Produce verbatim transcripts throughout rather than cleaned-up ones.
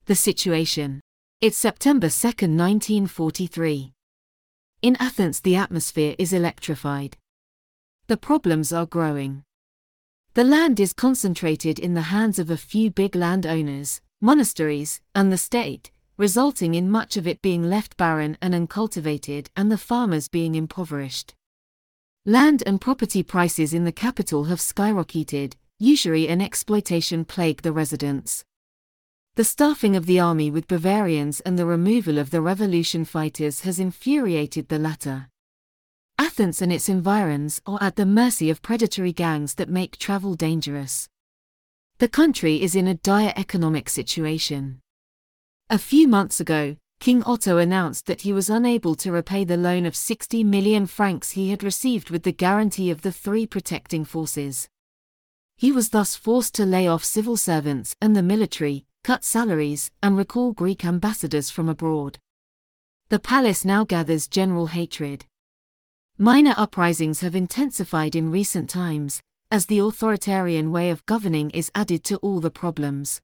The situation. It's September second, nineteen forty-three. In Athens, the atmosphere is electrified. The problems are growing. The land is concentrated in the hands of a few big landowners, monasteries, and the state, resulting in much of it being left barren and uncultivated and the farmers being impoverished. Land and property prices in the capital have skyrocketed, usury and exploitation plague the residents. The staffing of the army with Bavarians and the removal of the revolution fighters has infuriated the latter. Athens and its environs are at the mercy of predatory gangs that make travel dangerous. The country is in a dire economic situation. A few months ago, King Otto announced that he was unable to repay the loan of sixty million francs he had received with the guarantee of the three protecting forces. He was thus forced to lay off civil servants and the military, cut salaries, and recall Greek ambassadors from abroad. The palace now gathers general hatred. Minor uprisings have intensified in recent times, as the authoritarian way of governing is added to all the problems.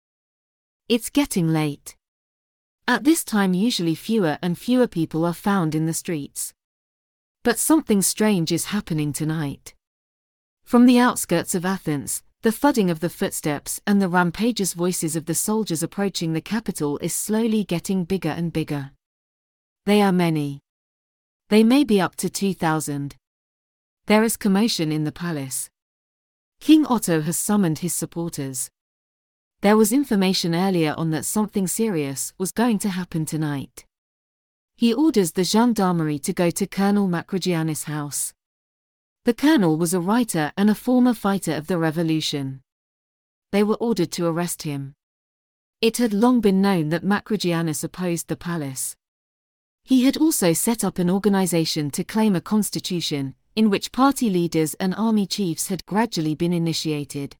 It's getting late. At this time usually fewer and fewer people are found in the streets. But something strange is happening tonight. From the outskirts of Athens, the thudding of the footsteps and the rampageous voices of the soldiers approaching the capital is slowly getting bigger and bigger. They are many. They may be up to two thousand. There is commotion in the palace. King Otto has summoned his supporters. There was information earlier on that something serious was going to happen tonight. He orders the gendarmerie to go to Colonel Makrogiannis' house. The colonel was a writer and a former fighter of the revolution. They were ordered to arrest him. It had long been known that Makrogiannis opposed the palace. He had also set up an organization to claim a constitution, in which party leaders and army chiefs had gradually been initiated.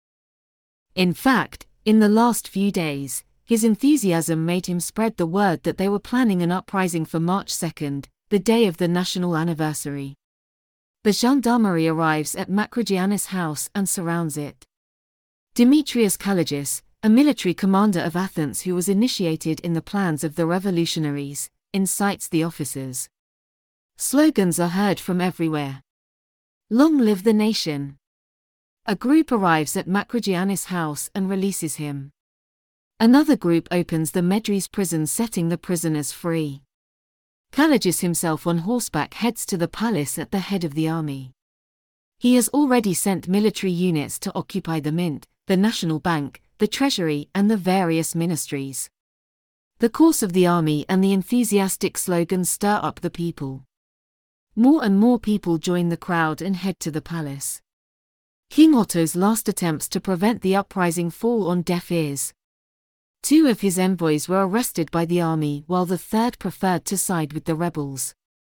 In fact, in the last few days, his enthusiasm made him spread the word that they were planning an uprising for March second, the day of the national anniversary. The gendarmerie arrives at Makrogiannis' house and surrounds it. Demetrius Kalagis, a military commander of Athens who was initiated in the plans of the revolutionaries, incites the officers. Slogans are heard from everywhere. Long live the nation! A group arrives at Makrogiannis' house and releases him. Another group opens the Medris prison, setting the prisoners free. Kalagis himself on horseback heads to the palace at the head of the army. He has already sent military units to occupy the mint, the National Bank, the Treasury, and the various ministries. The course of the army and the enthusiastic slogans stir up the people. More and more people join the crowd and head to the palace. King Otto's last attempts to prevent the uprising fall on deaf ears. Two of his envoys were arrested by the army while the third preferred to side with the rebels.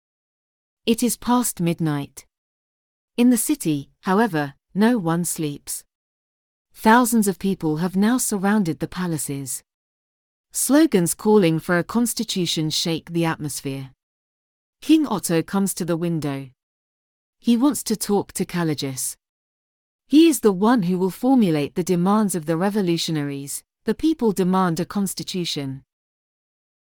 It is past midnight. In the city, however, no one sleeps. Thousands of people have now surrounded the palaces. Slogans calling for a constitution shake the atmosphere. King Otto comes to the window. He wants to talk to Kalagis. He is the one who will formulate the demands of the revolutionaries. The people demand a constitution.